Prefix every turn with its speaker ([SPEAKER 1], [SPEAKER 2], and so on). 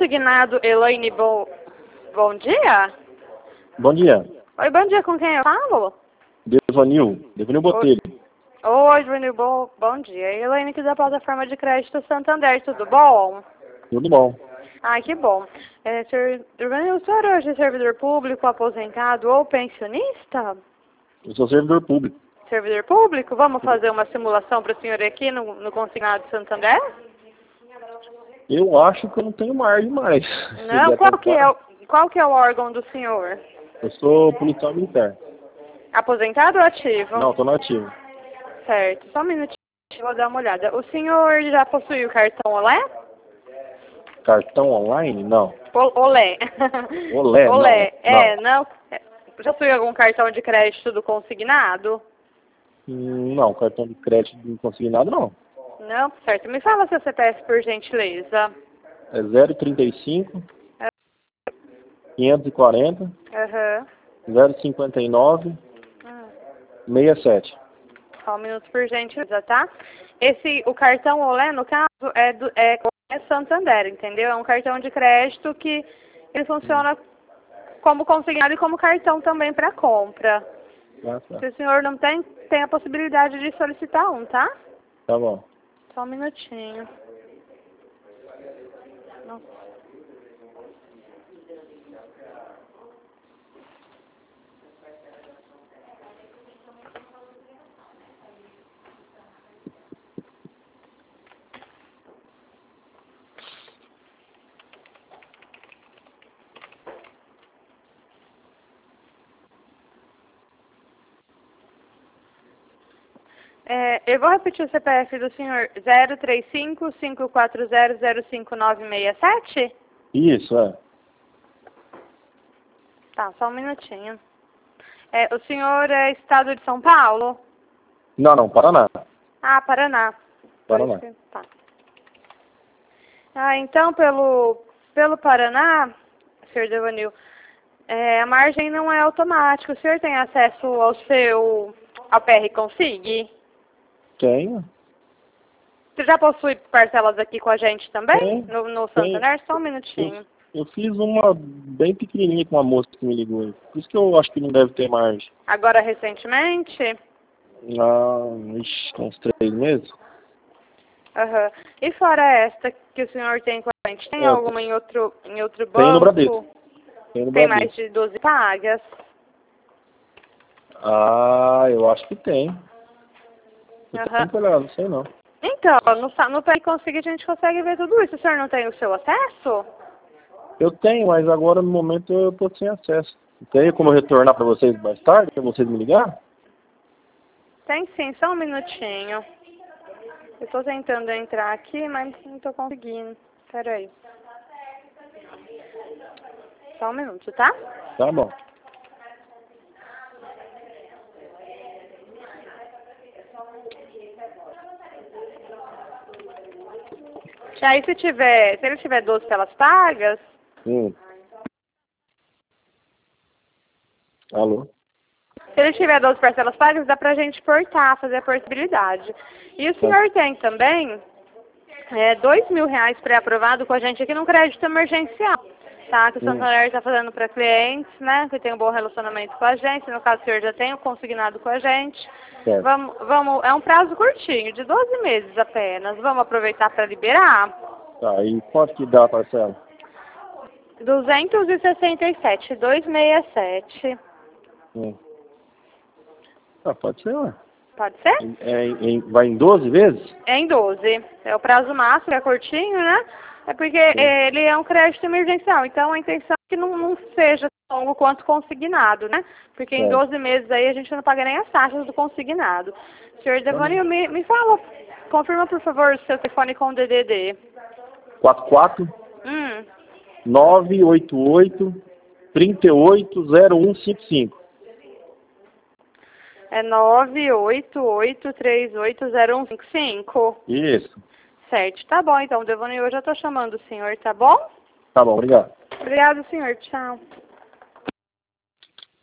[SPEAKER 1] consignado Elaine, bom dia?
[SPEAKER 2] Bom dia.
[SPEAKER 1] Oi, bom dia, com quem eu falo?
[SPEAKER 2] Devanil Botelho.
[SPEAKER 1] Oi, Devanil, bom dia. Elaine aqui da plataforma de crédito Santander, tudo bom?
[SPEAKER 2] Tudo bom.
[SPEAKER 1] Ah, que bom. Senhor Devanil, o senhor hoje é servidor público, aposentado ou pensionista?
[SPEAKER 2] Eu sou servidor público.
[SPEAKER 1] Servidor público? Vamos fazer uma simulação para o senhor aqui no consignado Santander?
[SPEAKER 2] Eu acho que eu não tenho margem mais.
[SPEAKER 1] Não, qual que é o órgão do senhor?
[SPEAKER 2] Eu sou policial militar.
[SPEAKER 1] Aposentado ou ativo?
[SPEAKER 2] Não, estou no ativo.
[SPEAKER 1] Certo, só um minutinho, vou dar uma olhada. O senhor já possui o cartão Olé?
[SPEAKER 2] Cartão online? Não.
[SPEAKER 1] Olé.
[SPEAKER 2] Olé,
[SPEAKER 1] Olé.
[SPEAKER 2] não.
[SPEAKER 1] Não? Já possui algum cartão de crédito do consignado?
[SPEAKER 2] Não, cartão de crédito não consegui nada, não.
[SPEAKER 1] Não? Certo. Me fala seu CPF, por gentileza.
[SPEAKER 2] É 035 540
[SPEAKER 1] Aham.
[SPEAKER 2] 059 67.
[SPEAKER 1] Só um minuto, por gentileza, tá? O cartão Olé, no caso, é Santander, entendeu? É um cartão de crédito que ele funciona como consignado e como cartão também para compra.
[SPEAKER 2] Ah, tá.
[SPEAKER 1] Se o senhor não tem a possibilidade de solicitar um, tá?
[SPEAKER 2] Tá bom.
[SPEAKER 1] Só um minutinho. Nossa. Eu vou repetir o CPF do senhor 035-540-05967?
[SPEAKER 2] Isso, é.
[SPEAKER 1] Tá, só um minutinho. O senhor é estado de São Paulo?
[SPEAKER 2] Não, Paraná.
[SPEAKER 1] Ah, Paraná.
[SPEAKER 2] Paraná.
[SPEAKER 1] Tá. Ah, então, pelo Paraná, senhor Devanil, a margem não é automática. O senhor tem acesso ao PR Consig?
[SPEAKER 2] Tenho.
[SPEAKER 1] Você já possui parcelas aqui com a gente também?
[SPEAKER 2] Tem.
[SPEAKER 1] No Santander? Só um minutinho.
[SPEAKER 2] Eu fiz uma bem pequenininha com uma moça que me ligou aí. Por isso que eu acho que não deve ter margem.
[SPEAKER 1] Agora, recentemente?
[SPEAKER 2] Uns 3 meses.
[SPEAKER 1] Aham. E fora esta que o senhor tem com a gente, tem alguma em outro banco?
[SPEAKER 2] Tem no Bradesco. Tem
[SPEAKER 1] mais de 12 pagas?
[SPEAKER 2] Eu acho que tem. Não sei não.
[SPEAKER 1] Então, no PR Consig a gente consegue ver tudo isso. O senhor não tem o seu acesso?
[SPEAKER 2] Eu tenho, mas agora no momento eu estou sem acesso. Tem como eu retornar para vocês mais tarde, para vocês me ligar?
[SPEAKER 1] Tem sim, só um minutinho. Eu estou tentando entrar aqui, mas não estou conseguindo. Espera aí. Só um minuto, tá?
[SPEAKER 2] Tá bom.
[SPEAKER 1] Aí se ele tiver 12 telas pagas...
[SPEAKER 2] Alô?
[SPEAKER 1] Se ele tiver 12 parcelas pagas, dá pra gente portar, fazer a portabilidade. E o senhor tem também R$2.000 pré-aprovado com a gente aqui no crédito emergencial, tá? Que o Santander está fazendo para clientes, né? Que tem um bom relacionamento com a gente. No caso, o senhor já tem o consignado com a gente.
[SPEAKER 2] Certo.
[SPEAKER 1] É um prazo curtinho, de 12 meses apenas. Vamos aproveitar para liberar?
[SPEAKER 2] Tá, e quanto que dá a parcela?
[SPEAKER 1] 267, 267.
[SPEAKER 2] Pode ser, ué.
[SPEAKER 1] Pode ser?
[SPEAKER 2] Vai em 12 vezes?
[SPEAKER 1] É em 12. É o prazo máximo, é curtinho, né? É porque ele é um crédito emergencial. Então, a intenção é que não seja tão longo quanto consignado, né? Porque em 12 meses aí a gente não paga nem as taxas do consignado. Senhor Devanil, me fala, confirma, por favor, o seu telefone com o DDD.
[SPEAKER 2] 44 988 380155.
[SPEAKER 1] É 988380155.
[SPEAKER 2] Isso.
[SPEAKER 1] Certo. Tá bom, então, Devanil, eu já tô chamando o senhor, tá bom?
[SPEAKER 2] Tá bom, obrigado.
[SPEAKER 1] Obrigado, senhor. Tchau.